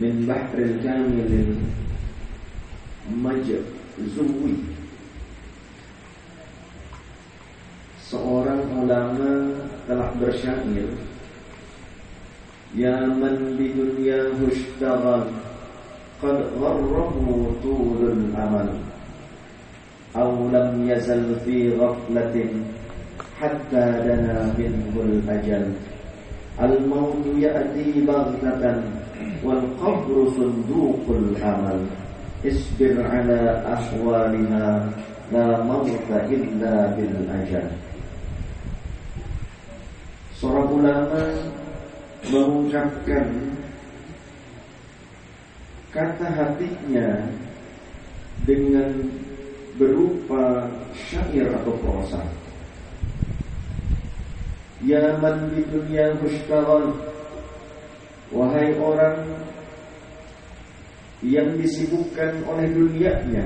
min bahril kamilil majzuwi. Seorang ulama telah bersyair, ya man bi dunyahu ishtaghal qad gharrahu tulul amal aw lam yazal fi ghaflatin hatta dana minhul ajal. Al mautu ya'ti baghtatan wal qabru sunduqul amal. Isbir ala ahwaliha la mauta illa bil ajal. Seorang ulama mengucapkan kata hatinya dengan berupa syair atau prosa. Ya man di dunia mushtaghal, wahai orang yang disibukkan oleh dunianya,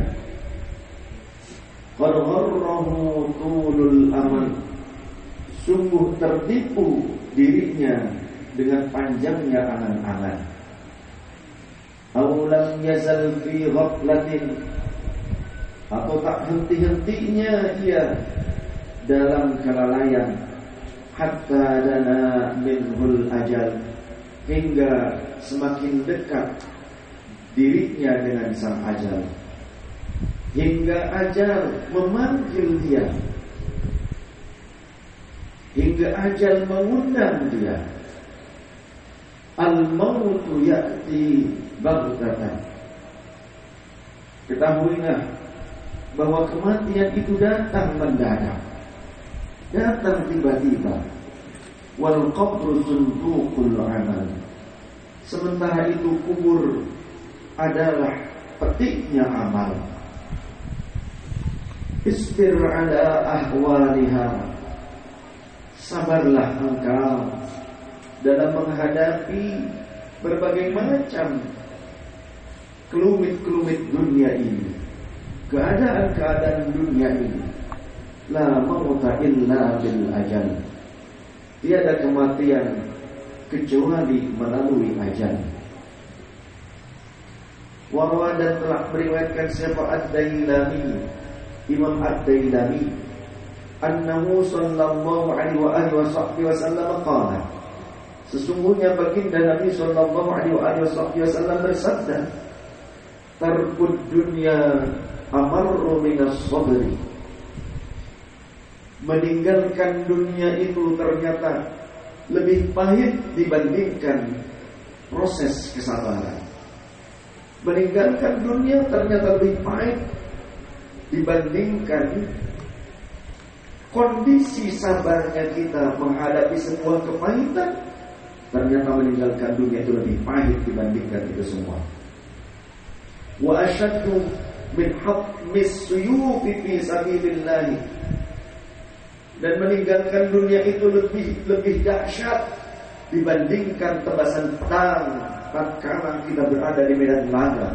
qad gharrahu tulul amal, sungguh tertipu dirinya dengan panjangnya angan-angan. Aw lam yazal fi ghaflatin, atau tak henti-hentinya ia dalam kelalaian, hatta dana minhul ajal, hingga semakin dekat dirinya dengan sang ajal, hingga ajal memanggil dia, hingga ajal mengundang dia. Al-mautu ya'ti baghtatan. Ketahuilah bahwa kematian itu datang mendadak, datang tiba-tiba. Wal qabru sunduqul amal. Sementara itu kubur adalah petiknya amal. Isbir ala ahwaliha, sabarlah engkau dalam menghadapi berbagai macam kelumit-kelumit dunia ini, keadaan-keadaan dunia ini. La mauta illa bil ajal. Tiada kematian kecuali melalui ajal. Warwa dan telah meriwayatkan siapa Ad-Dailami, Imam Ad-Dailami, annahu sallallahu alaihi wa alihi wasallam qala, sesungguhnya baginda Nabi sallallahu alaihi wasallam bersabda, tarkud dunya amarru minas sabri. Meninggalkan dunia itu ternyata lebih pahit dibandingkan proses kesabaran. Meninggalkan dunia ternyata lebih pahit dibandingkan kondisi sabarnya kita menghadapi sebuah kepahitan. Ternyata meninggalkan dunia itu lebih pahit dibandingkan itu semua. Wa asyaddu min hatmis suyufi fi sabilillah. Dan meninggalkan dunia itu lebih dahsyat dibandingkan tebasan pedang tatkala kita berada di medan laga.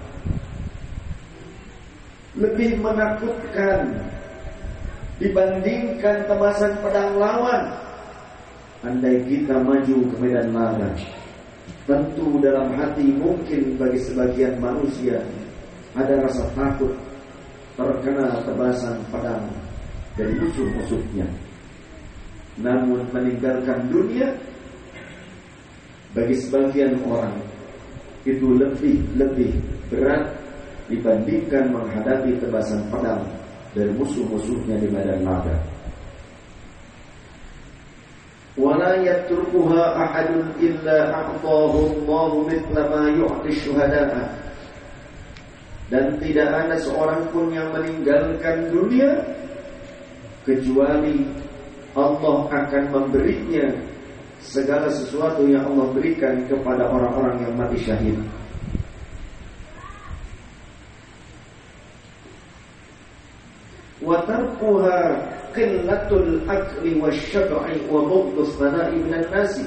Lebih menakutkan dibandingkan tebasan pedang lawan. Andai kita maju ke medan laga, tentu dalam hati mungkin bagi sebagian manusia ada rasa takut terkena tebasan pedang dari musuh-musuhnya. Namun meninggalkan dunia bagi sebagian orang itu lebih berat dibandingkan menghadapi tebasan pedang dari musuh-musuhnya di medan laga. Wala yatrukuha ahadun illa a'tahu Allahu mithla ma yu'ti syuhada'a. Dan tidak ada seorang pun yang meninggalkan dunia kecuali Allah akan memberinya segala sesuatu yang Allah berikan kepada orang-orang yang mati syahid. Wa tarkuha qillatul akli wasyab'i wa bughdus thana'i minan nasi.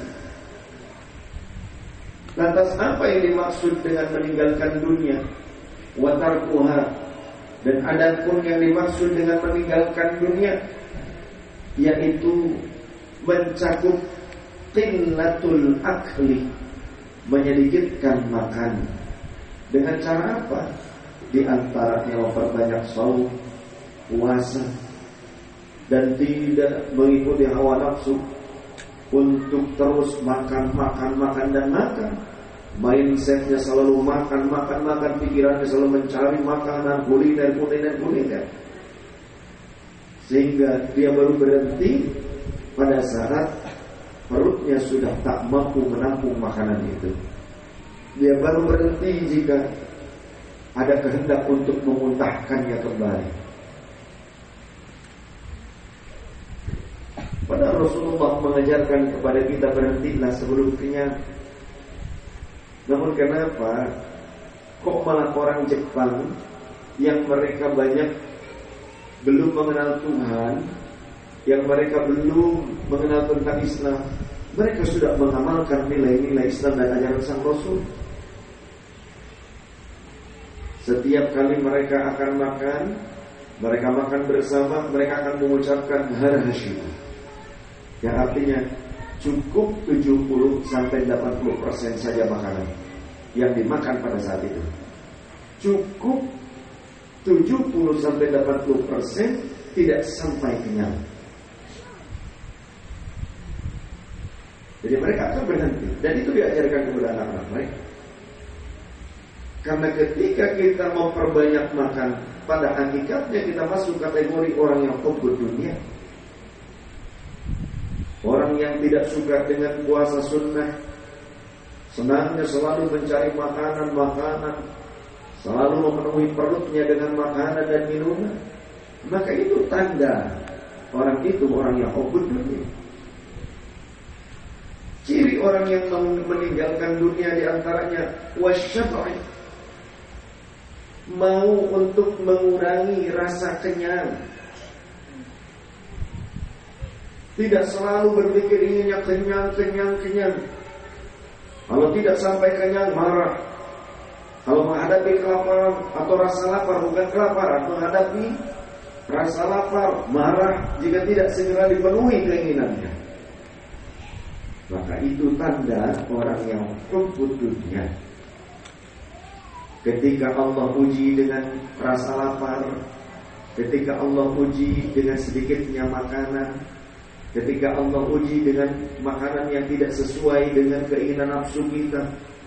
Lantas apa yang dimaksud dengan meninggalkan dunia? Wa tarkuha, dan adapun yang dimaksud dengan meninggalkan dunia yaitu mencakup qillatul akli, menyedikitkan makan. Dengan cara apa? Di antaranya memperbanyak saum, puasa, dan tidak mengikuti hawa nafsu untuk terus makan. Mindsetnya selalu makan, pikirannya selalu mencari makanan, kuliner. Sehingga dia baru berhenti pada saat perutnya sudah tak mampu menampung makanan itu. Dia baru berhenti jika ada kehendak untuk memuntahkannya kembali. Padahal Rasulullah mengajarkan kepada kita berhentilah sebelum kenyang. Namun kenapa kok malah orang Jepang yang mereka banyak belum mengenal Tuhan, yang mereka belum mengenal tentang Islam, mereka sudah mengamalkan nilai-nilai Islam dan ajaran sang Rasul. Setiap kali mereka akan makan, mereka makan bersama, mereka akan mengucapkan harhasyu, yang artinya cukup 70-80% saja makanan yang dimakan pada saat itu. Cukup 70-80% tidak sampai kenyang. Jadi mereka akan berhenti. Dan itu diajarkan kepada anak-anak mereka. Karena ketika kita memperbanyak makan, pada hakikatnya kita masuk kategori orang yang hubbud dunia. Orang yang tidak suka dengan puasa sunnah, senangnya selalu mencari makanan, selalu memenuhi perutnya dengan makanan dan minuman, maka itu tanda orang itu orang yang hubbud dunia. Ciri orang yang meninggalkan dunia diantaranya wasyab'i, mau untuk mengurangi rasa kenyang. Tidak selalu berpikir inginnya kenyang. Kalau tidak sampai kenyang marah. Kalau menghadapi kelaparan atau rasa lapar, bukan kelaparan, menghadapi rasa lapar, marah jika tidak segera dipenuhi keinginannya. Maka itu tanda orang yang hubbud dunia. Ketika Allah uji dengan rasa lapar, ketika Allah uji dengan sedikitnya makanan, ketika Allah uji dengan makanan yang tidak sesuai dengan keinginan nafsu kita,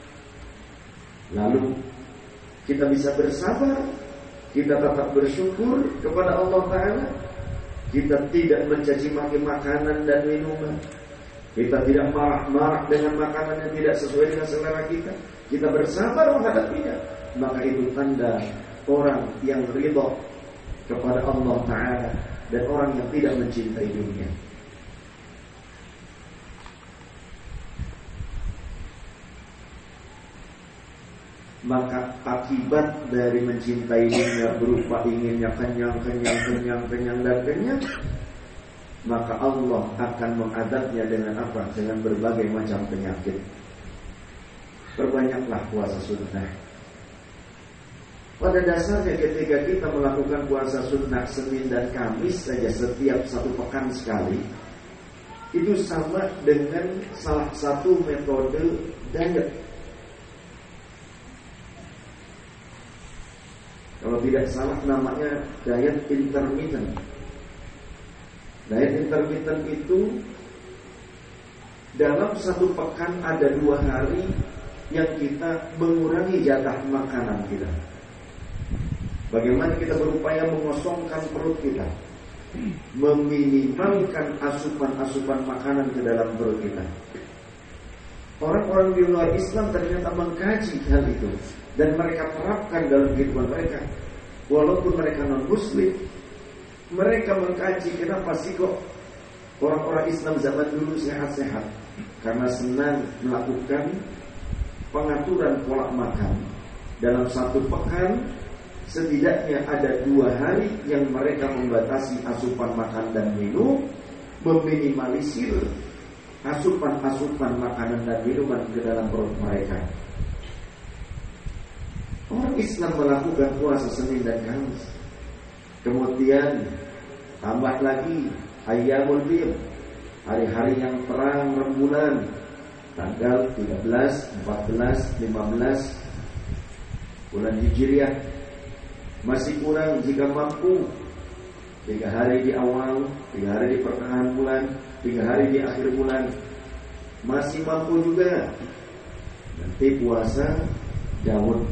lalu kita bisa bersabar, kita tetap bersyukur kepada Allah Ta'ala, kita tidak mencaci maki makanan dan minuman, kita tidak marah-marah dengan makanan yang tidak sesuai dengan selera kita, kita bersabar menghadapinya. Maka itu tanda orang yang ridha kepada Allah Ta'ala dan orang yang tidak mencintai dunia. Maka akibat dari mencintai dunia berupa inginnya kenyang, maka Allah akan mengadabnya dengan apa? Dengan berbagai macam penyakit. Perbanyaklah puasa sunnah. Pada dasarnya ketika kita melakukan puasa sunnah Senin dan Kamis saja setiap satu pekan sekali, itu sama dengan salah satu metode diet. Kalau tidak salah namanya diet intermittent. Diet intermittent itu dalam satu pekan ada 2 hari yang kita mengurangi jatah makanan kita. Bagaimana kita berupaya mengosongkan perut kita, meminimalkan asupan-asupan makanan ke dalam perut kita. Orang-orang di luar Islam ternyata mengkaji hal itu dan mereka terapkan dalam kehidupan mereka. Walaupun mereka non-muslim, mereka mengkaji kenapa sih kok orang-orang Islam zaman dulu sehat-sehat. Karena senang melakukan pengaturan pola makan. Dalam satu pekan setidaknya ada 2 hari yang mereka membatasi asupan makan dan minum, meminimalisir asupan-asupan makanan dan minuman ke dalam perut mereka. Orang Islam melakukan puasa Senin dan Kamis. Kemudian tambah lagi Ayyamul Bid, hari-hari yang terang rembulan, tanggal 13, 14, 15 bulan Hijriah. Masih kurang jika mampu 3 hari di awal, 3 hari di pertengahan bulan, 3 hari di akhir bulan. Masih mampu juga, nanti puasa Daud,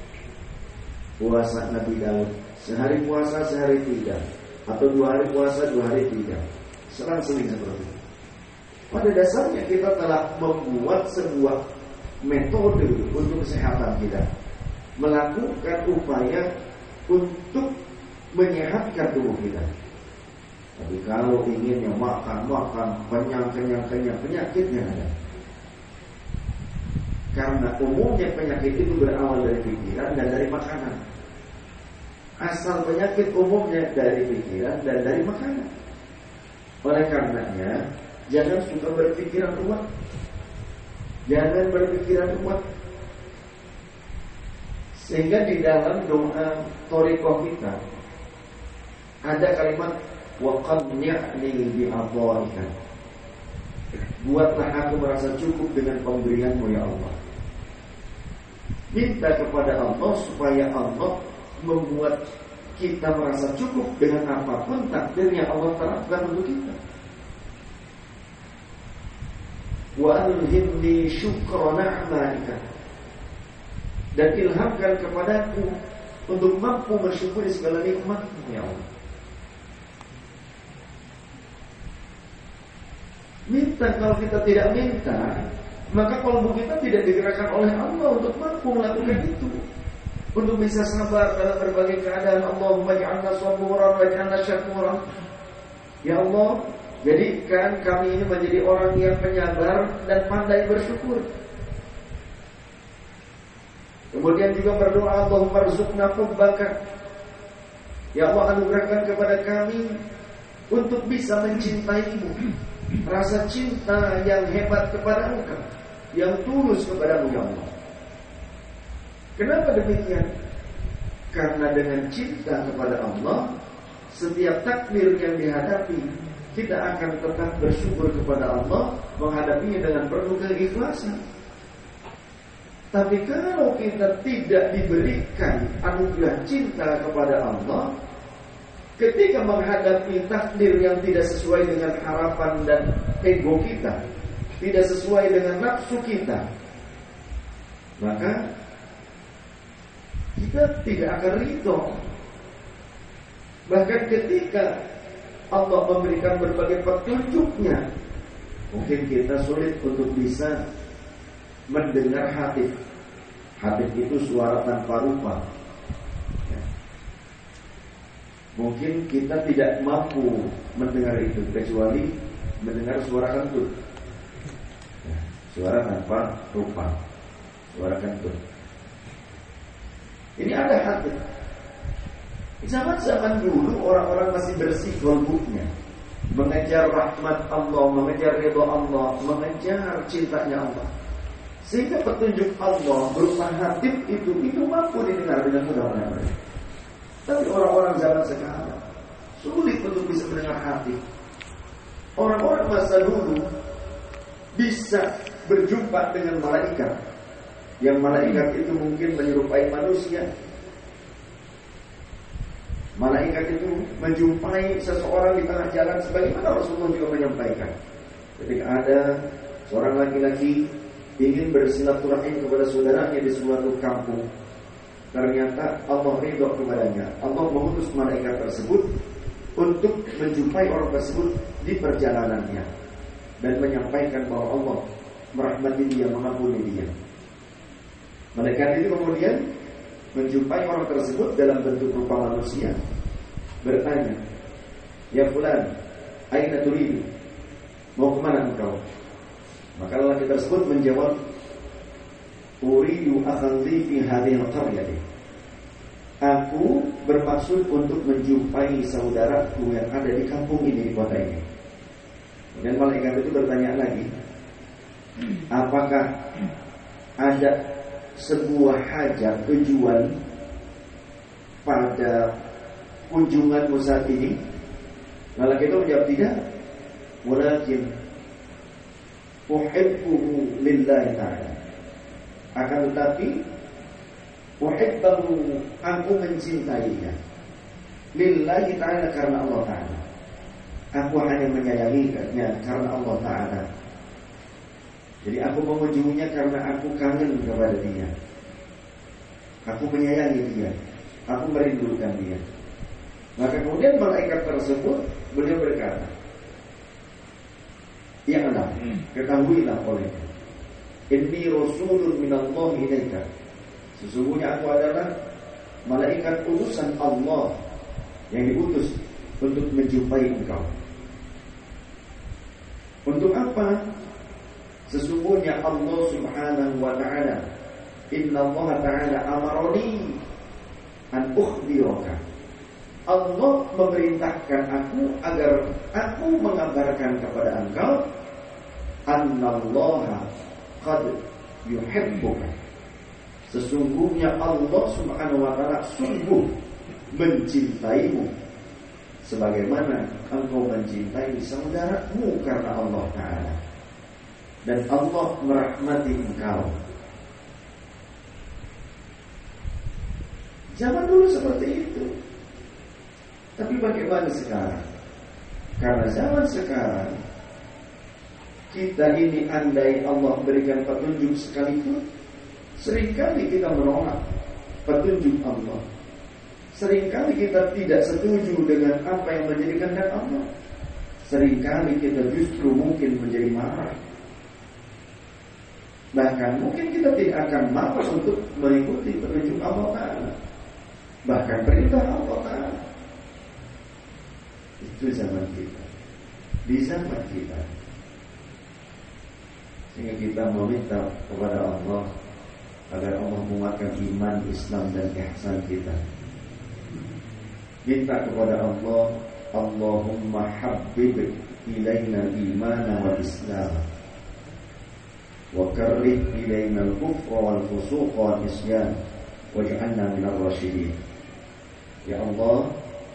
puasa Nabi Daud, sehari puasa sehari tidak, atau 2 hari puasa 2 hari tidak, selang-seling seperti itu. Pada dasarnya kita telah membuat sebuah metode untuk kesehatan kita, melakukan upaya untuk menyehatkan tubuh kita. Tapi kalau inginnya makan, kenyang, penyakitnya ada. Karena umumnya penyakit itu berawal dari pikiran dan dari makanan. Asal penyakit umumnya dari pikiran dan dari makanan. Oleh karenanya, jangan suka berpikiran ruwet. Jangan berpikiran ruwet. Sehingga di dalam doa thariqah kita ada kalimat wa qadni'ni bi'adhaika. Buatlah aku merasa cukup dengan pemberianmu ya Allah. Minta kepada Allah supaya Allah membuat kita merasa cukup dengan apapun takdir yang Allah terapkan untuk kita. Wa alhimni syukra ni'matika. Dan ilhamkan kepadaku untuk mampu bersyukuri segala nikmat-Mu ya Allah. Minta, kalau kita tidak minta, maka kalbu kita tidak digerakkan oleh Allah untuk mampu melakukan itu. Untuk bisa sabar dalam berbagai keadaan. Allahumma ja'alna saburan waj'alna syakuran. Ya Allah, jadikan kami ini menjadi orang yang penyabar dan pandai bersyukur. Kemudian juga berdoa, Allahumma rzuqna hubbaka. Ya Allah, anugerahkan kepada kami untuk bisa mencintai-Mu. Rasa cinta yang hebat kepada Engkau, yang tulus kepada-Mu ya Allah. Kenapa demikian? Karena dengan cinta kepada Allah, setiap takdir yang dihadapi, kita akan tetap bersyukur kepada Allah, menghadapinya dengan penuh keikhlasan. Tapi kalau kita tidak diberikan anugerah cinta kepada Allah, ketika menghadapi takdir yang tidak sesuai dengan harapan dan ego kita, tidak sesuai dengan nafsu kita, maka kita tidak akan ridho. Bahkan ketika Allah memberikan berbagai petunjuknya, mungkin kita sulit untuk bisa mendengar hatif. Hatif itu suara tanpa rupa. Mungkin kita tidak mampu mendengar itu kecuali mendengar suara kentut. Suara tanpa rupa, suara kentut. Ini ada hati. Zaman-zaman dulu orang-orang masih bersih kalbunya, mengejar rahmat Allah, mengejar ridha Allah, mengejar cintanya Allah. Sehingga petunjuk Allah berupa hati itu mampu didengar dengan mudah oleh mereka. Tapi orang-orang zaman sekarang sulit untuk bisa mendengar hati. Orang-orang masa dulu bisa berjumpa dengan malaikat, yang malaikat itu mungkin menyerupai manusia. Malaikat itu menjumpai seseorang di tengah jalan, sebagaimana Rasulullah juga menyampaikan. Ketika ada seorang laki-laki ingin bersilaturahim kepada saudaranya di suatu kampung, ternyata Allah ridho kepadanya. Allah mengutus malaikat tersebut untuk menjumpai orang tersebut di perjalanannya dan menyampaikan bahwa Allah merahmati dia, mengampuni dia. Malaikat itu kemudian menjumpai orang tersebut dalam bentuk rupa manusia, bertanya, "Ya fulan, aina turidu? Mau kemana engkau?" Maka lelaki tersebut menjawab, "Uridu akhan li fi hadhihi al-qaryah." Aku bermaksud untuk menjumpai saudaraku yang ada di kampung ini, di kota ini. Dan malaikat itu bertanya lagi, apakah ada sebuah hajat, tujuan pada kunjunganmu saat ini? Malaikat itu menjawab, tidak. Walakin uhibbuhu lillahi ta'ala. Akan tetapi uhibbuhu, aku mencintainya lillahi ta'ala, karena Allah ta'ala. Aku hanya menyayanginya karena Allah ta'ala. Jadi aku mengunjunginya karena aku kangen kepada dia. Aku menyayangi dia. Aku merindukan dia. Maka kemudian malaikat tersebut, beliau berkata, ya Allah, ketahuilah olehmu, inni rasulun minallahi ilaika. Sesungguhnya aku adalah malaikat utusan Allah yang diutus untuk menjumpai engkau. Untuk apa? Sesungguhnya Allah Subhanahu wa ta'ala, inna Allah ta'ala amaroni an ukhbiraka. Allah memerintahkan aku agar aku mengabarkan kepada engkau annallaha qad yuhibbuka. Sesungguhnya Allah Subhanahu wa ta'ala sungguh mencintaimu sebagaimana engkau mencintai saudaramu karena Allah ta'ala. Dan Allah merahmati engkau. Zaman dulu seperti itu. Tapi bagaimana sekarang? Karena zaman sekarang, kita ini andai Allah berikan petunjuk sekalipun, seringkali kita menolak petunjuk Allah. Seringkali kita tidak setuju dengan apa yang menjadi kehendak Allah. Seringkali kita justru mungkin menjadi marah. Bahkan mungkin kita tidak akan mau untuk mengikuti petunjuk Allah Ta'ala, bahkan perintah Allah Ta'ala. Itu zaman kita. Di zaman kita, sehingga kita meminta kepada Allah agar Allah menguatkan iman, Islam dan ihsan kita. Minta kepada Allah, Allahumma habbib ilaina al-iman wal islam wa karrih ilaina al-kufra wal fusuq wal isyan waj'alna minar rasyidin. Ya Allah,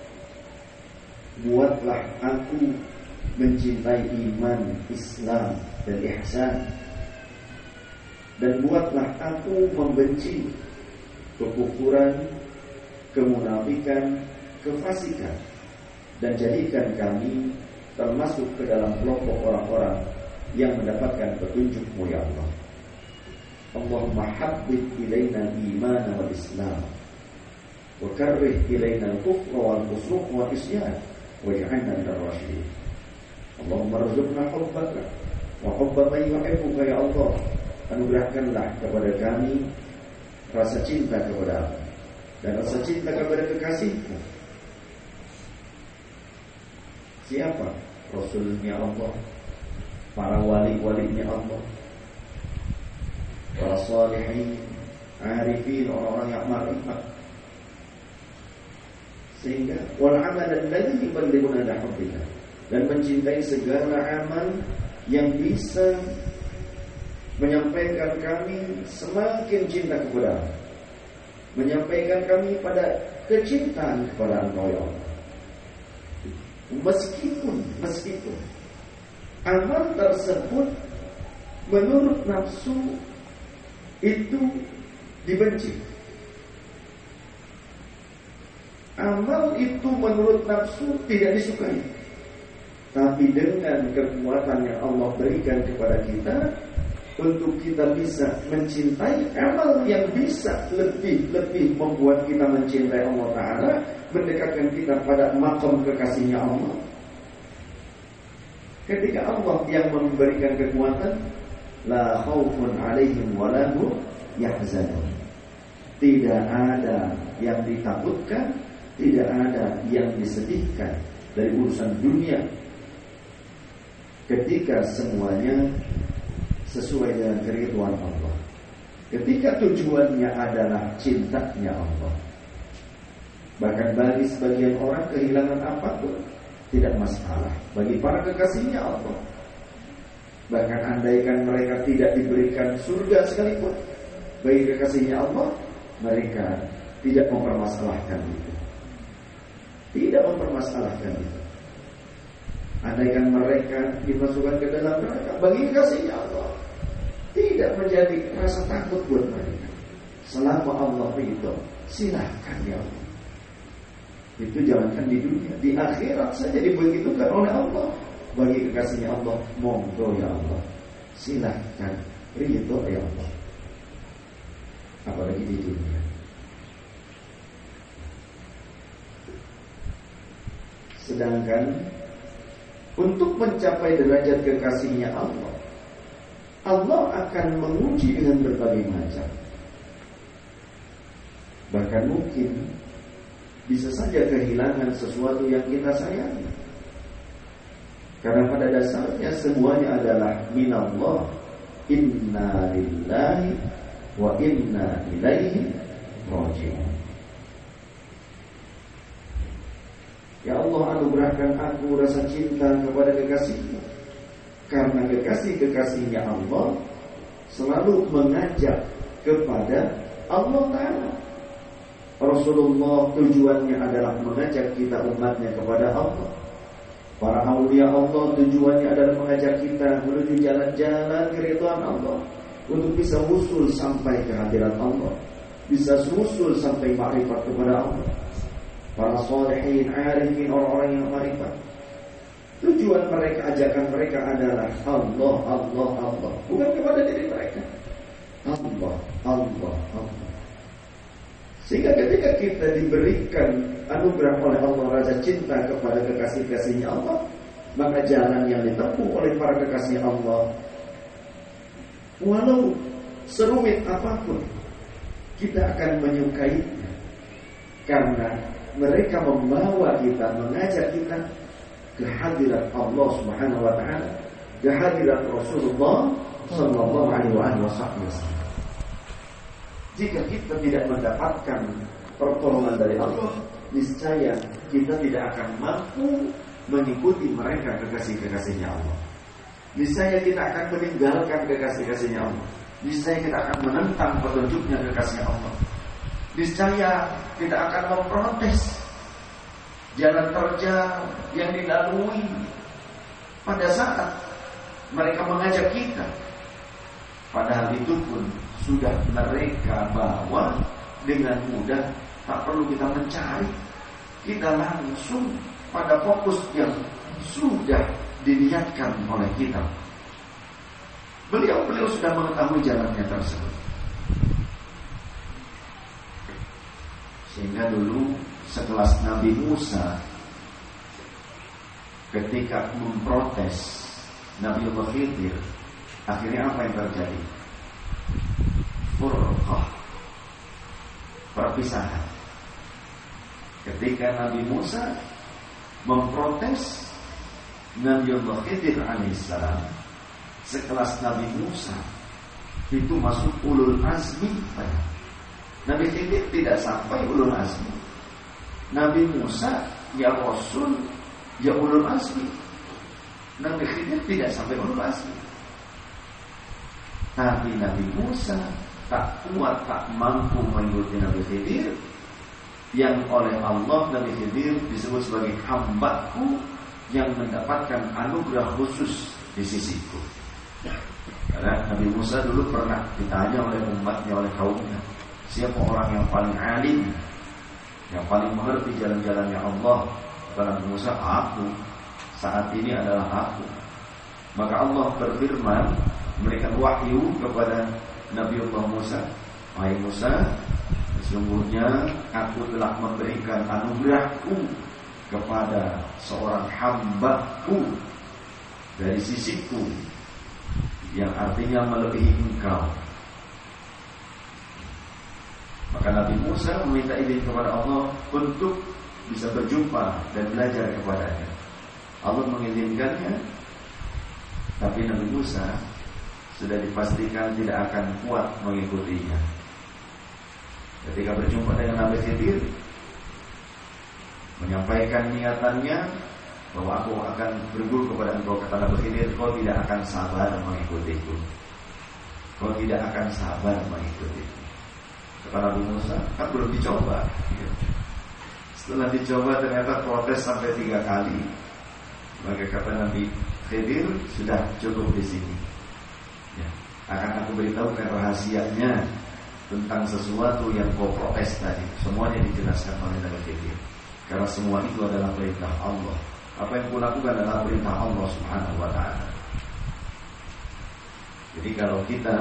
buatlah aku mencintai iman, Islam dan ihsan, dan buatlah aku membenci kekufuran, kemunafikan, kefasikan, dan jadikan kami termasuk ke dalam kelompok orang-orang yang mendapatkan petunjuk-Mu ya Allah. Allahumma habbib ilaina al-iman wal islam wa karrih ilaina al-kufra wal fusuq wal isyan waj'alna minar rasyidin. Allahumma rzuqna hubbaka wa hubba man yuhibbuka ya Allah. Anugerahkanlah kepada kami rasa cinta kepada-Mu dan rasa cinta kepada kekasih-Mu. Siapa? Rasulnya Allah, para wali-walinya Allah, para salihin, arifin, orang-orang yang ma'rifat. Sehingga wal amal alladhi yuballighuna ila hubbika, dan mencintai segala amal yang bisa menyampaikan kami semakin cinta kepada-Mu, menyampaikan kami pada kecintaan kepada Engkau ya Allah. Meskipun amal tersebut menurut nafsu itu dibenci, amal itu menurut nafsu tidak disukai, tapi dengan kekuatan yang Allah berikan kepada kita untuk kita bisa mencintai amal yang bisa lebih membuat kita mencintai Allah Ta'ala, mendekatkan kita pada maqam kekasihnya Allah. Ketika Allah yang memberikan kekuatan, la khaufun alaihim wa lahum yahzanun. Tidak ada yang ditakutkan, tidak ada yang disedihkan dari urusan dunia, ketika semuanya sesuai dengan keridhaan Allah, ketika tujuannya adalah cintanya Allah. Bahkan bagi sebagian orang kehilangan apapun tidak masalah, bagi para kekasihnya Allah. Bahkan andaikan mereka tidak diberikan surga sekalipun, bagi kekasihnya Allah, mereka tidak mempermasalahkan itu. Tidak mempermasalahkan itu. andaikan mereka dimasukkan ke dalam neraka, bagi kasihnya Allah tidak menjadi rasa takut buat mereka. Selama Allah ridho, silahkan ya Allah. Itu jangankan di dunia, di akhirat saja dibegitukan oleh Allah. Bagi kekasihnya Allah, monggo ya Allah, silahkan, ridho ya Allah. Apalagi di dunia. Sedangkan untuk mencapai derajat kekasihnya Allah, Allah akan menguji dengan berbagai macam. Bahkan mungkin bisa saja kehilangan sesuatu yang kita sayangi. Karena pada dasarnya semuanya adalah minallah. Inna lillahi wa inna ilaihi raji'un. Ya Allah, anugerahkan aku rasa cinta kepada kekasihmu. Karena kekasih-kekasihnya Allah selalu mengajak kepada Allah Ta'ala. Rasulullah tujuannya adalah mengajak kita umatnya kepada Allah. Para aulia Allah tujuannya adalah mengajak kita menuju jalan-jalan keridhaan Allah, untuk bisa wusul sampai ke hadirat Allah, bisa wusul sampai makrifat kepada Allah. Para sholihin, arifin, orang-orang yang makrifat, tujuan mereka, ajakan mereka adalah Allah, Allah, Allah, bukan kepada diri mereka. Allah, Allah, Allah. Sehingga ketika kita diberikan anugerah oleh Allah rasa cinta kepada kekasih-kasihnya Allah, maka jalan yang ditempuh oleh para kekasih Allah, walau serumit apapun, kita akan menyukainya. Karena mereka membawa kita, mengajak kita ke hadirat Allah Subhanahu wa Ta'ala, ke hadirat Rasulullah Sallallahu Alaihi Wasallam. Jika kita tidak mendapatkan pertolongan dari Allah, niscaya kita tidak akan mampu mengikuti mereka, kekasih-kekasihnya Allah. Niscaya kita akan meninggalkan kekasih-kekasihnya Allah. Niscaya kita akan menentang petunjuknya kekasihnya Allah. Niscaya kita akan memprotes jalan terjal yang dilalui pada saat mereka mengajak kita. Padahal itu pun sudah mereka bawa dengan mudah, tak perlu kita mencari. Kita langsung pada fokus yang sudah dilihatkan oleh kita. Beliau sudah mengetahui jalannya tersebut. Sehingga dulu sekelas Nabi Musa ketika memprotes Nabi Allah Khidir, akhirnya apa yang terjadi? Furqah, perpisahan. Ketika Nabi Musa memprotes Nabi Allah Khidir alaihissalam, sekelas Nabi Musa itu masuk ulul azmi. Nabi Khidir tidak sampai ulul azmi. Nabi Musa ya Rasul, ya ulul azmi. Nabi Khidir tidak sampai ulul azmi. Tapi Nabi Musa tak kuat, tak mampu mengikuti Nabi Khidir, yang oleh Allah Nabi Khidir disebut sebagai hambaku yang mendapatkan anugerah khusus di sisiku. Karena Nabi Musa dulu pernah ditanya oleh umatnya, oleh kaumnya, siapa orang yang paling alim, yang paling mengerti jalan-jalannya Allah? Kata Nabi Musa, aku. Saat ini adalah aku. Maka Allah berfirman, memberikan wahyu kepada Nabi Allah Musa, wahai Musa, sesungguhnya aku telah memberikan anugerahku kepada seorang hambaku dari sisiku, yang artinya melebihi engkau. Maka Nabi Musa meminta izin kepada Allah untuk bisa berjumpa dan belajar kepadanya. Allah mengizinkannya, tapi Nabi Musa sudah dipastikan tidak akan kuat mengikutinya. Ketika berjumpa dengan Nabi Khidir, menyampaikan niatannya bahwa aku akan berguru kepada engkau. Kata Nabi Khidir, kau tidak akan sabar mengikutiku. Kau tidak akan sabar mengikutiku. Kata Nabi Musa, kan belum dicoba. Setelah dicoba ternyata protes sampai 3 kali. Maka kata Nabi Khidir, sudah cukup di sini. Ya, akan aku beritahukan rahasianya tentang sesuatu yang kau protes tadi. Semuanya dijelaskan oleh Nabi Khidir. Karena semua itu adalah perintah Allah. Apa yang kau lakukan adalah perintah Allah Subhanahu wa ta'ala. Jadi kalau kita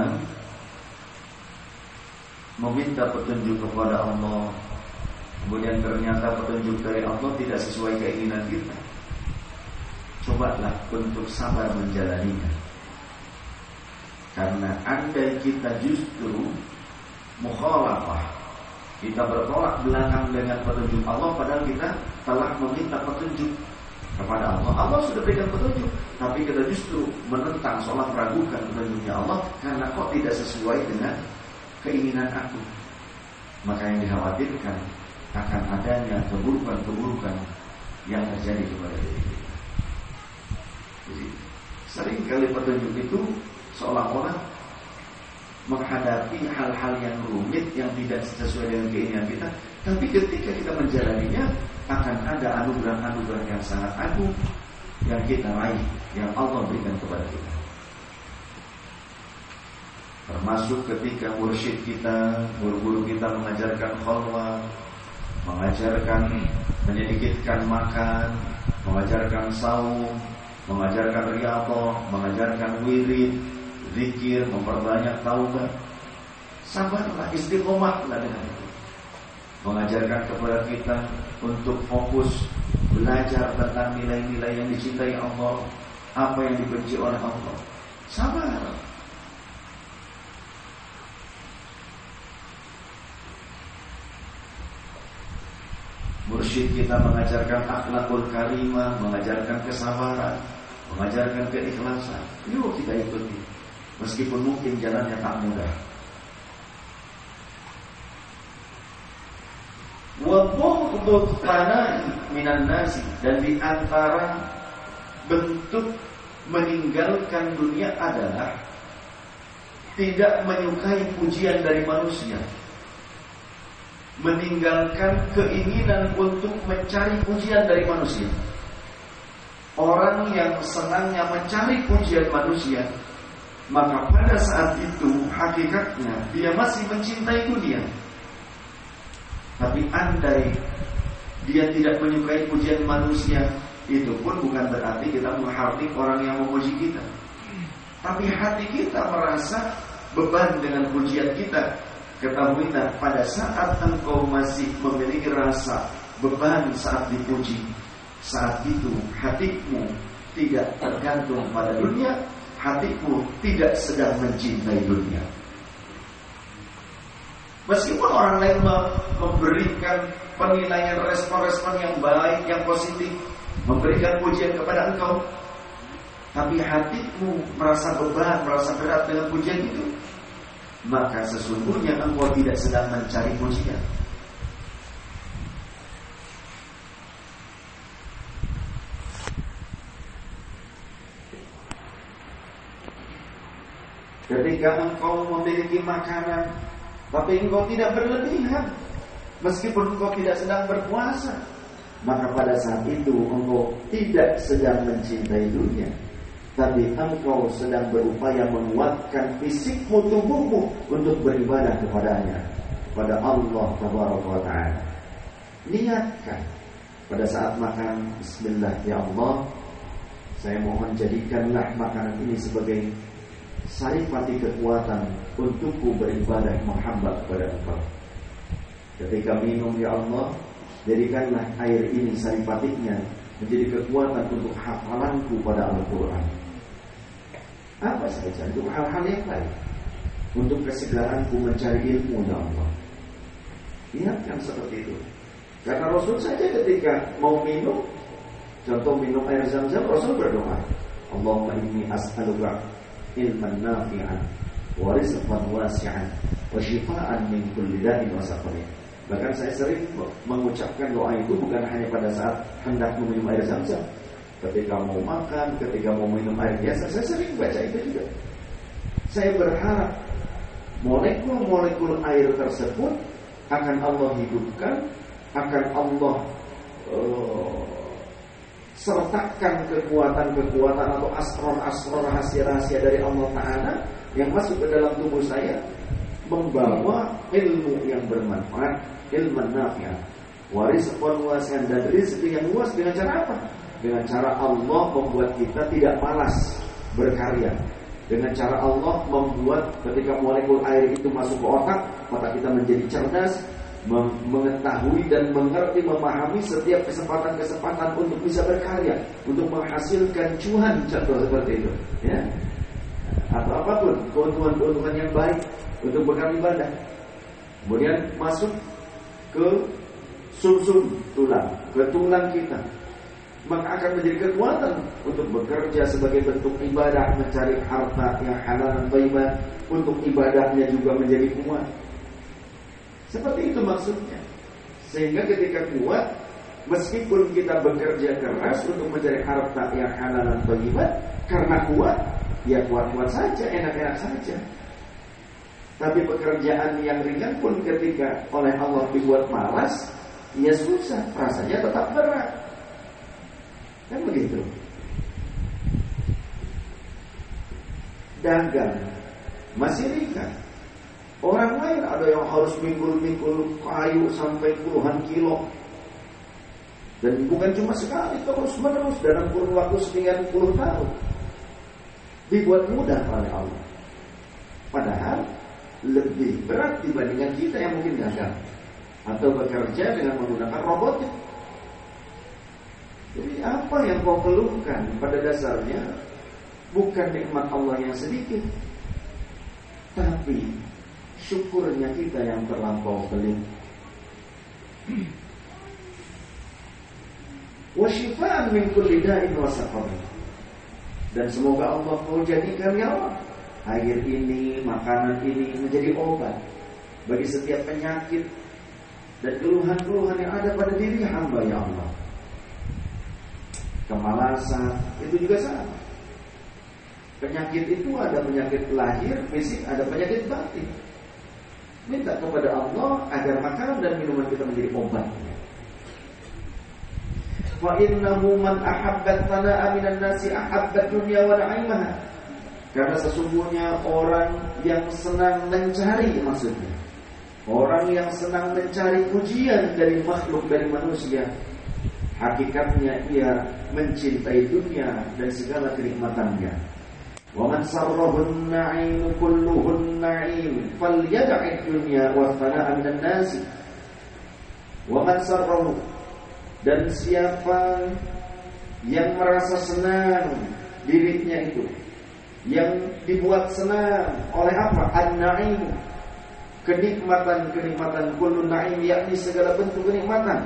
meminta petunjuk kepada Allah, kemudian ternyata petunjuk dari Allah tidak sesuai keinginan kita, cobalah untuk sabar menjalaninya. Karena andai kita justru mukhalafah, kita bertolak belakang dengan petunjuk Allah, padahal kita telah meminta petunjuk kepada Allah. Allah sudah berikan petunjuk, tapi kita justru menentang, seolah meragukan petunjuknya Allah karena kok tidak sesuai dengan keinginan aku. Maka yang dikhawatirkan akan adanya keburukan-keburukan yang terjadi kepada diri kita. Jadi seringkali petunjuk itu seolah-olah menghadapi hal-hal yang rumit yang tidak sesuai dengan keinginan kita, tapi ketika kita menjalaninya akan ada anugerah-anugerah yang sangat agung yang kita raih, yang Allah berikan kepada kita. Termasuk ketika mursyid kita, guru-guru kita mengajarkan khalwah, mengajarkan menyedikitkan makan, mengajarkan saum, mengajarkan riyadhah, mengajarkan wirid, zikir, memperbanyak taubat. Sabarlah, istiqomahlah dengan itu. Mengajarkan kepada kita untuk fokus belajar tentang nilai-nilai yang dicintai Allah, apa yang dibenci oleh Allah. Sabar. Mursyid kita mengajarkan akhlakul karimah, mengajarkan kesabaran, mengajarkan keikhlasan. Yuk kita ikuti, meskipun mungkin jalannya tak mudah. Wa bughdud fana'i minan nasi, dan di antara bentuk meninggalkan dunia adalah tidak menyukai pujian dari manusia, meninggalkan keinginan untuk mencari pujian dari manusia. Orang yang senangnya mencari pujian manusia, maka pada saat itu hakikatnya dia masih mencintai dunia. Tapi andai dia tidak menyukai pujian manusia, itu pun bukan berarti kita menghardik orang yang memuji kita. Tapi hati kita merasa beban dengan pujian kita. Ketahuilah, pada saat engkau masih memiliki rasa beban saat dipuji, saat itu hatimu tidak tergantung pada dunia, hatimu tidak sedang mencintai dunia. Meskipun orang lain memberikan penilaian, respon-respon yang baik, yang positif, memberikan pujian kepada engkau, tapi hatimu merasa beban, merasa berat dengan pujian itu, maka sesungguhnya engkau tidak sedang mencari pujian. Ketika engkau memiliki makanan, tapi engkau tidak berlebihan, meskipun engkau tidak sedang berpuasa, maka pada saat itu engkau tidak sedang mencintai dunia, tapi engkau sedang berupaya menguatkan fisikmu, tubuhmu untuk beribadah kepadanya, kepada Allah Tabaraka wa Ta'ala. Niatkan pada saat makan, bismillah ya Allah, saya mohon jadikanlah makanan ini sebagai saripati kekuatan untukku beribadah menghamba kepada Engkau. Ketika minum, ya Allah, jadikanlah air ini saripatinya menjadi kekuatan untuk hafalanku pada Al-Quran. Apa saja, untuk hal-hal yang lain, untuk kesegaranku mencari ilmu, ya Allah. Ingatkan seperti itu. Karena Rasul saja ketika mau minum, contoh minum air Zam-Zam, Rasul berdoa, Allahumma inni as'aluka ilman nafi'an wa rizqan wasi'an wa shifaan min kulli da'in wa saqamin. Bahkan saya sering mengucapkan doa itu bukan hanya pada saat hendak meminum air Zam-Zam, ketika mau makan, ketika mau minum air biasa, saya sering baca itu juga. Saya berharap molekul-molekul air tersebut akan Allah hidupkan, akan Allah sertakan kekuatan-kekuatan atau asrar-asrar rahasia-rahasia dari Allah Ta'ala yang masuk ke dalam tubuh saya, membawa ilmu yang bermanfaat, ilmu nafi'ah, warizqan wasi'an, dan rezeki yang luas. Dengan cara apa? Dengan cara Allah membuat kita tidak malas berkarya. Dengan cara Allah membuat ketika molekul air itu masuk ke otak kita menjadi cerdas, mengetahui dan mengerti, memahami setiap kesempatan-kesempatan untuk bisa berkarya, untuk menghasilkan cuan, contoh seperti itu, ya. Atau apapun keuntungan-keuntungan yang baik untuk bekal ibadah. Kemudian masuk ke sumsum tulang, ke tulang kita, maka akan menjadi kekuatan untuk bekerja sebagai bentuk ibadah, mencari harta yang halal dan thayyibah, untuk ibadahnya juga menjadi kuat. Seperti itu maksudnya. Sehingga ketika kuat, meskipun kita bekerja keras untuk mencari harta yang halal dan thayyibah, karena kuat, ya kuat-kuat saja, enak-enak saja. Tapi pekerjaan yang ringan pun ketika oleh Allah dibuat malas, ya susah, rasanya tetap berat. Kan begitu. Dagang masih ringan. Orang lain ada yang harus mikul-mikul kayu sampai puluhan kilo. Dan bukan cuma sekali, terus menerus dalam kurun waktu sekian puluh tahun. Dibuat mudah oleh Allah. Padahal lebih berat dibandingkan kita yang mungkin dagang atau bekerja dengan menggunakan robotnya. Jadi apa yang kau keluhkan pada dasarnya bukan nikmat Allah yang sedikit, tapi syukurnya kita yang terlampau pelit. Wa syifaan min kulli da'in wa saqam. Dan semoga Allah mau jadikan ya Allah air ini, makanan ini menjadi obat bagi setiap penyakit dan keluhan-keluhan yang ada pada diri hamba ya Allah. Kemalasan itu juga sama. Penyakit itu ada penyakit lahir, fisik, ada penyakit batin. Minta kepada Allah agar makanan dan minuman kita menjadi obat. Fa innahu man ahabbat tana'a minan nasi ahabbat dunya wa na'imaha. Karena sesungguhnya orang yang senang mencari, maksudnya orang yang senang mencari pujian dari makhluk, dari manusia, hakikatnya ia mencintai dunia dan segala kenikmatannya. Wa man sarrahu an-na'im kulluhu an-na'im falyad'i ad-dunya wa thana'a minan nas. Wa man sarrahu, dan siapa yang merasa senang dirinya itu, yang dibuat senang oleh apa? An-na'im, kenikmatan-kenikmatan, kullu na'im, yakni segala bentuk kenikmatan.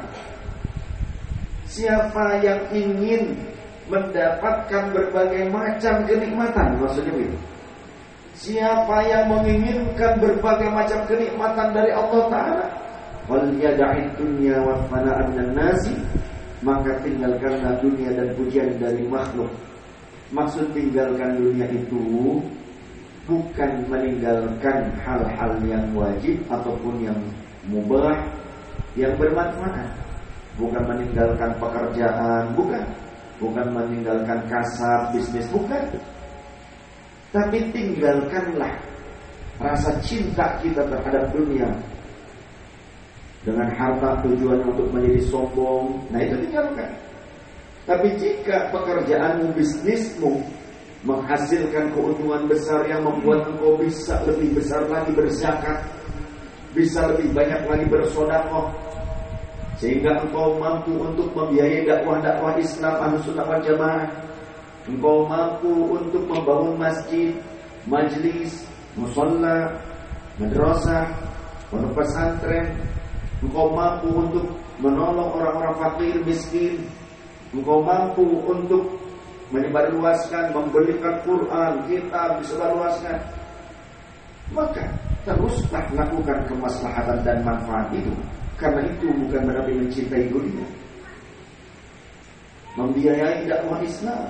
Siapa yang ingin mendapatkan berbagai macam kenikmatan, maksudnya itu. Siapa yang menginginkan berbagai macam kenikmatan dari Allah Ta'ala, wal yada'id dunya wa fana'an minan nasi, maka tinggalkanlah dunia dan pujian dari makhluk. Maksud tinggalkan dunia itu bukan meninggalkan hal-hal yang wajib ataupun yang mubah, yang bermanfaat. Bukan meninggalkan pekerjaan, bukan meninggalkan kasar, bisnis, bukan. Tapi tinggalkanlah rasa cinta kita terhadap dunia dengan harta tujuan untuk menjadi sombong. Nah itu tinggalkan. Tapi jika pekerjaanmu, bisnismu menghasilkan keuntungan besar yang membuat engkau bisa lebih besar lagi berzakat, bisa lebih banyak lagi bersedekah, sehingga engkau mampu untuk membiayai dakwah-dakwah Islam Ahlussunnah wal Jamaah, engkau mampu untuk membangun masjid, majlis, musholla, madrasah, pondok pesantren, engkau mampu untuk menolong orang-orang fakir miskin, engkau mampu untuk menyebarluaskan, membelikan Quran, kitab, disebarluaskan, maka teruslah lakukan kemaslahatan dan manfaat itu. Karena itu bukan berarti mencintai dunia. Membiayai dakwah Islam.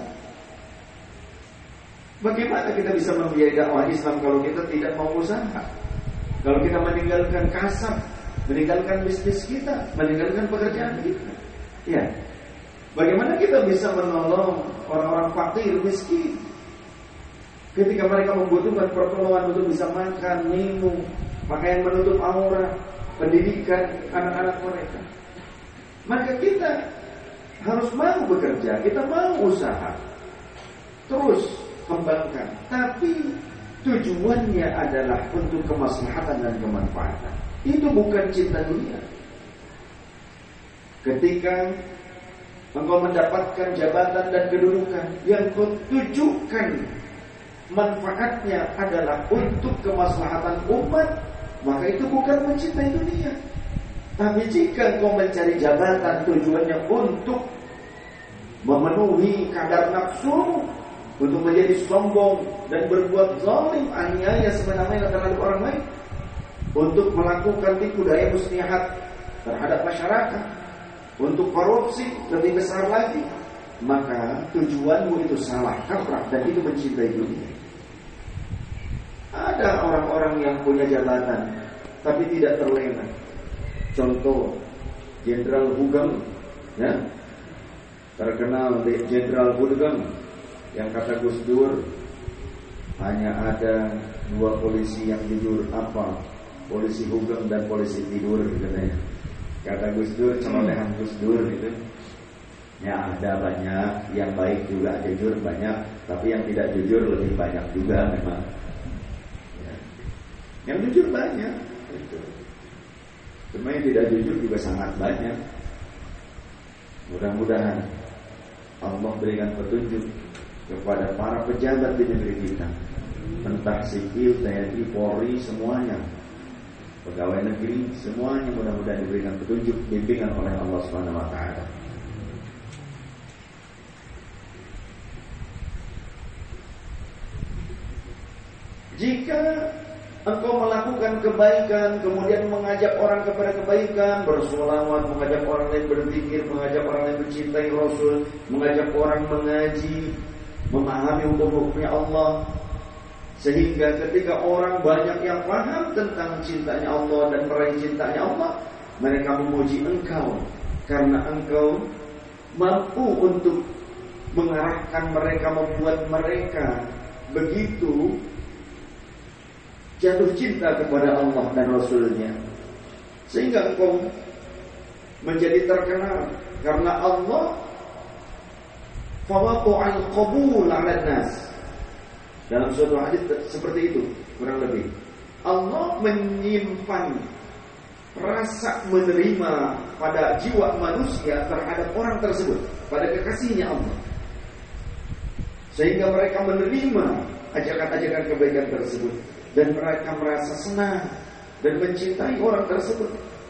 Bagaimana kita bisa membiayai dakwah Islam kalau kita tidak mau usaha? Kalau kita meninggalkan kasar, meninggalkan bisnis kita, meninggalkan pekerjaan kita, ya Bagaimana kita bisa menolong orang-orang fakir, miskin, ketika mereka membutuhkan pertolongan untuk bisa makan, minum, pakaian menutup aurat, pendidikan anak-anak mereka. Maka kita harus mau bekerja, kita mau usaha, terus kembangkan. Tapi tujuannya adalah untuk kemaslahatan dan kemanfaatan. Itu bukan cinta dunia. Ketika engkau mendapatkan jabatan dan kedudukan yang kau tujukan manfaatnya adalah untuk kemaslahatan umat, maka itu bukan mencintai dunia. Tapi jika kau mencari jabatan tujuannya untuk memenuhi kadar nafsu, untuk menjadi sombong dan berbuat zalim, aniaya semena-mena terhadap orang lain, untuk melakukan tipu daya muslihat terhadap masyarakat, untuk korupsi lebih besar lagi, maka tujuanmu itu salah kaprah dan itu mencintai dunia. Ada orang-orang yang punya jabatan tapi tidak terlena. Contoh Jenderal Hugeng, ya, terkenal Jenderal Hugeng, yang kata Gus Dur hanya ada 2 polisi yang jujur, apa? Polisi Hugeng dan polisi tidur, katanya. Kata Gus Dur, celotehan Gus Dur itu. Ya, ada banyak yang baik juga, jujur banyak, tapi yang tidak jujur lebih banyak juga memang. Ya. Yang jujur banyak, itu. Cuma yang tidak jujur juga sangat banyak. Mudah-mudahan Allah berikan petunjuk kepada para pejabat di negeri kita, entah sipil, TNI, Polri, semuanya, pegawai negeri, semuanya mudah-mudahan diberikan petunjuk, bimbingan oleh Allah Subhanahu wa taala. Jika engkau melakukan kebaikan, kemudian mengajak orang kepada kebaikan, bersolawat, mengajak orang lain berzikir, mengajak orang lain mencintai Rasul, mengajak orang mengaji, memahami hukum-hukumnya Allah, sehingga ketika orang banyak yang paham tentang cintanya Allah dan meraih cintanya Allah, mereka memuji engkau karena engkau mampu untuk mengarahkan mereka, membuat mereka begitu jatuh cinta kepada Allah dan Rasulnya, sehingga engkau menjadi terkenal karena Allah fawaqu'al qabul 'ala nas. Dalam suatu hadis seperti itu, kurang lebih. Allah menyimpan rasa menerima pada jiwa manusia terhadap orang tersebut, pada kekasihnya Allah, sehingga mereka menerima ajakan-ajakan kebaikan tersebut dan mereka merasa senang dan mencintai orang tersebut.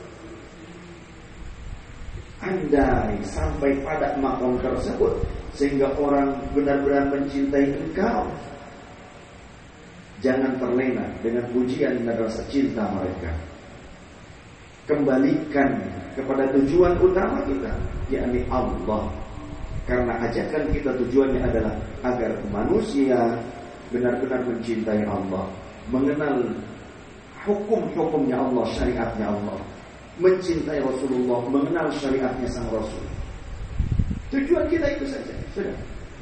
Andai sampai pada makom tersebut sehingga orang benar-benar mencintai engkau, jangan terlena dengan pujian dan rasa cinta mereka. Kembalikan kepada tujuan utama kita, yakni Allah. Karena ajakan kita tujuannya adalah agar manusia benar-benar mencintai Allah, mengenal hukum-hukumnya Allah, syariatnya Allah, mencintai Rasulullah, mengenal syariatnya sang Rasul. Tujuan kita itu saja, sudah.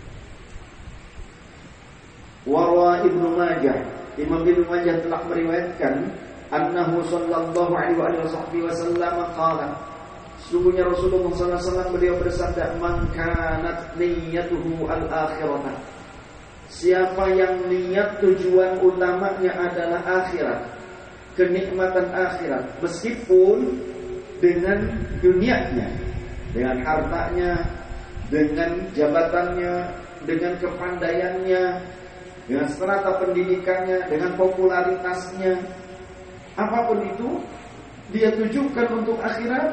Warwa Ibnu Majah, Imam Ibnu Majah telah meriwayatkan annahu sallallahu alaihi wasallam qala, sesungguhnya Rasulullah sallallahu alaihi wasallam beliau bersabda, man kanat niyyatuhu al-akhirah, siapa yang niat tujuan utamanya adalah akhirat, kenikmatan akhirat, meskipun dengan dunianya, dengan hartanya, dengan jabatannya, dengan kepandaiannya, dengan strata pendidikannya, dengan popularitasnya, apapun itu, dia tujukan untuk akhirat,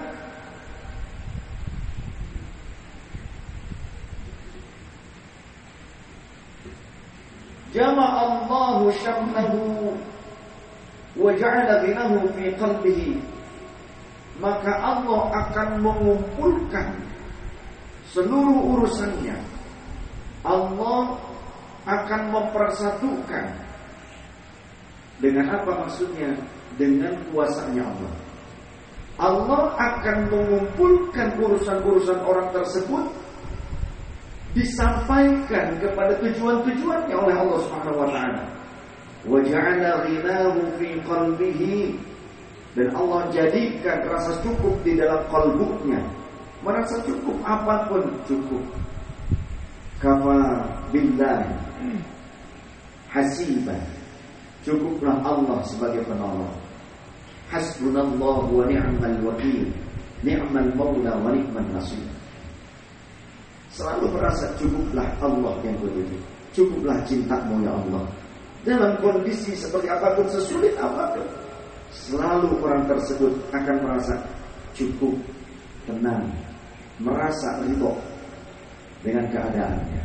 jama'allahu syamlahu wa ja'ala ghinahu fi qalbihi, maka Allah akan mengumpulkan seluruh urusannya. Allah akan mempersatukan. Dengan apa maksudnya? Dengan kuasanya Allah. Allah akan mengumpulkan urusan-urusan orang tersebut disampaikan kepada tujuan-tujuannya oleh Allah Subhanahu wa taala. Wa ja'ala ghinahu fi qalbihi, dan Allah jadikan rasa cukup di dalam kalbunya. Merasa cukup, apapun cukup. Kafa billahi hasiban, cukuplah Allah sebagai penolong. Hasbunallahu wa ni'mal wakil, ni'mal maula wa ni'man nasir. Selalu merasa cukuplah Allah yang berujuk, cukuplah cintamu ya Allah. Dalam kondisi seperti apapun, sesulit apapun, selalu orang tersebut akan merasa cukup, tenang, merasa ridho dengan keadaannya,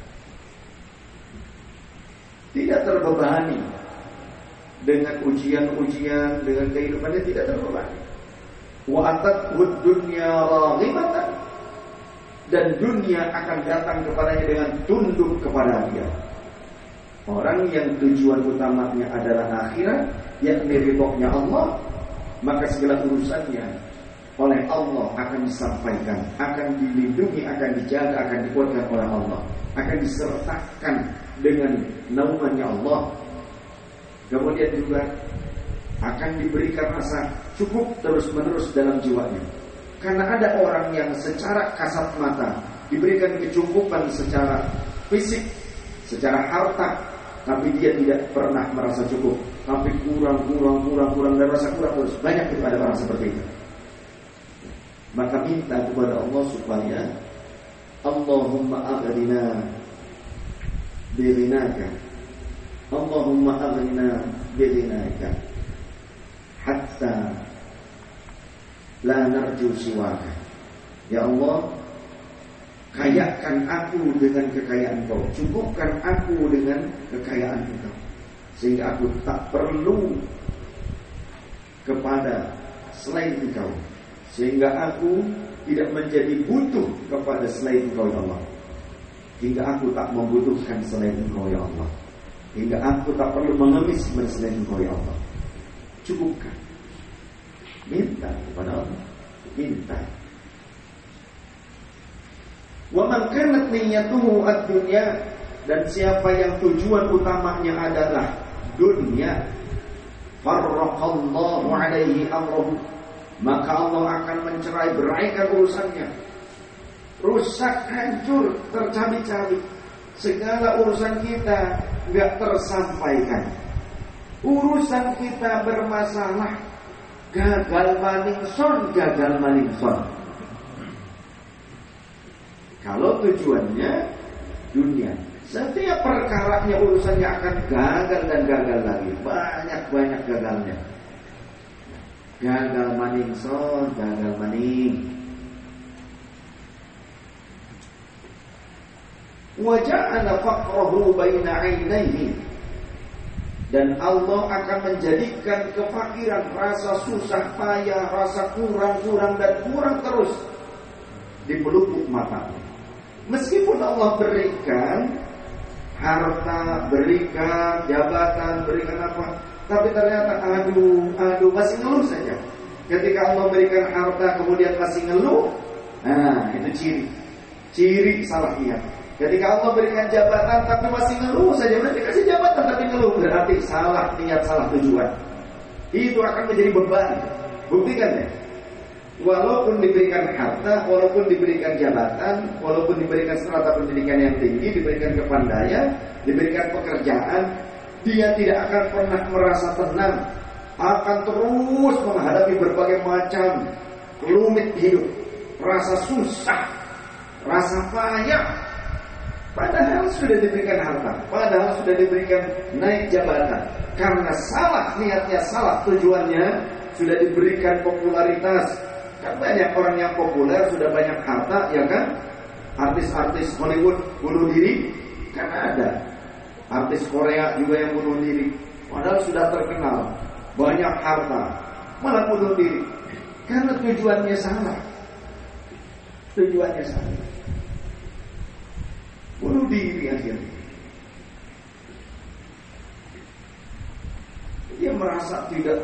tidak terbebani dengan ujian-ujian, dengan kehidupannya tidak terbebani. Wa atathu dunya raghibatan, dan dunia akan datang kepadanya dengan tunduk kepada dia. Orang yang tujuan utamanya adalah akhirat, yakni ridhonya Allah, maka segala urusannya oleh Allah akan disampaikan, akan dilindungi, akan dijaga, akan dikuatkan oleh Allah, akan disertakan dengan naungannya Allah. Kemudian juga akan diberikan rasa cukup terus-menerus dalam jiwanya. Karena ada orang yang secara kasat mata diberikan kecukupan secara fisik, secara harta, tapi dia tidak pernah merasa cukup, tapi kurang dan rasa kurang terus. Banyak itu, ada orang seperti itu. Maka minta kepada Allah supaya Allahumma aghnina birinaka, Allahumma aghnina birinaka hatta la narju siwaka. Ya Allah, kayakan aku dengan kekayaan Engkau, cukupkan aku dengan kekayaan Engkau, sehingga aku tak perlu kepada selain Engkau, sehingga aku tidak menjadi butuh kepada selain Engkau ya Allah, hingga aku tak membutuhkan selain Engkau ya Allah, hingga aku tak perlu mengemis selain Engkau ya Allah. Cukupkan. Minta kepada Allah, minta. Wa man kanat niyyatuhu ad-dunya, dan siapa yang tujuan utamanya adalah dunia, farraqallahu alaihi amrahu, maka Allah akan mencerai-beraikan urusannya. Rusak, hancur, tercabik-cabik. Segala urusan kita enggak tersampaikan. Urusan kita bermasalah, gagal malingson. Kalau tujuannya dunia, setiap perkaranya urusannya akan gagal dan gagal lagi. Banyak gagalnya. Gagal malingson, gagal maling. Wa ja'ala faqrahu baina 'ainaihi, dan Allah akan menjadikan kefakiran, rasa susah payah, rasa kurang dan kurang terus di pelupuk matanya. Meskipun Allah berikan harta, berikan jabatan, berikan apa, tapi ternyata aduh masih ngeluh saja. Ketika Allah berikan harta kemudian masih ngeluh, nah itu ciri salah niat. Ketika Allah berikan jabatan tapi masih ngeluh saja, berarti kasih jabatan tapi ngeluh, berarti salah niat, salah tujuan. Itu akan menjadi beban. Buktikan ya. Walaupun diberikan harta, walaupun diberikan jabatan, walaupun diberikan strata pendidikan yang tinggi, diberikan kepandaian, diberikan pekerjaan, dia tidak akan pernah merasa tenang, akan terus menghadapi berbagai macam rumit hidup, rasa susah, rasa payah. Padahal sudah diberikan harta, padahal sudah diberikan naik jabatan, karena salah niatnya, salah tujuannya, sudah diberikan popularitas. Kan banyak orang yang populer, sudah banyak harta, ya kan? Artis-artis Hollywood bunuh diri, kan ada. Artis Korea juga yang bunuh diri, padahal sudah terkenal, banyak harta, malah bunuh diri, karena tujuannya salah. Tujuannya salah. Bunuh diri akhirnya. Dia merasa tidak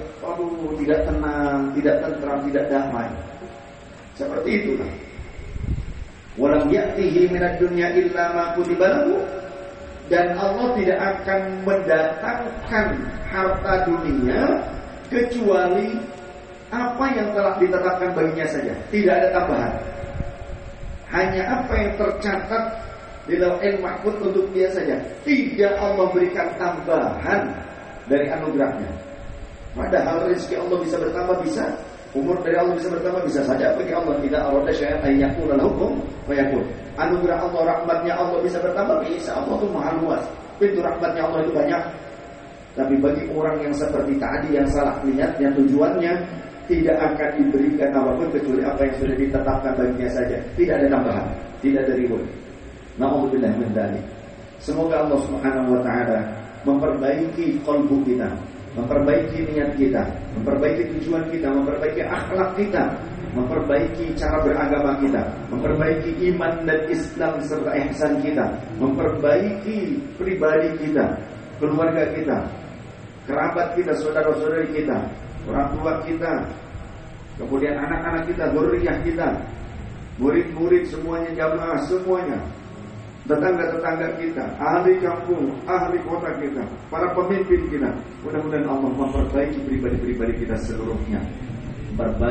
tenang, tidak tentram, tidak damai. Seperti itulah. Walam ya'tihi minad dunya illa ma kutiba lahu. Dan Allah tidak akan mendatangkan harta dunia kecuali apa yang telah ditetapkan baginya saja. Tidak ada tambahan. Hanya apa yang tercatat di Lauhul Mahfuz untuk dia saja. Tidak Allah berikan tambahan dari anugerahnya. Padahal rezeki Allah bisa bertambah, bisa. Umur dari Allah bisa bertambah, bisa saja bagi Allah. Tidak arada syai'an ayyakuna lahum wa yakun. Anugerah Allah, rahmatnya Allah bisa bertambah, bisa. Allah itu maha luas. Pintu rahmatnya Allah itu banyak. Tapi bagi orang yang seperti tadi, yang salah niatnya, tujuannya, tidak akan diberikan apapun kecuali apa yang sudah ditetapkan baginya saja. Tidak ada tambahan, tidak ada ribut. Na'udzubillah min dzalik. Semoga Allah Subhanahu wa taala memperbaiki qalbu kita, memperbaiki niat kita, memperbaiki tujuan kita, memperbaiki akhlak kita, memperbaiki cara beragama kita, memperbaiki iman dan Islam serta ihsan kita, memperbaiki pribadi kita, keluarga kita, kerabat kita, saudara-saudari kita, orang tua kita, kemudian anak-anak kita, dzurriyyah kita, murid-murid semuanya, jamaah semuanya, tetangga-tetangga kita, ahli kampung, ahli kota kita, para pemimpin kita. Mudah-mudahan Allah memperbaiki pribadi-pribadi kita seluruhnya.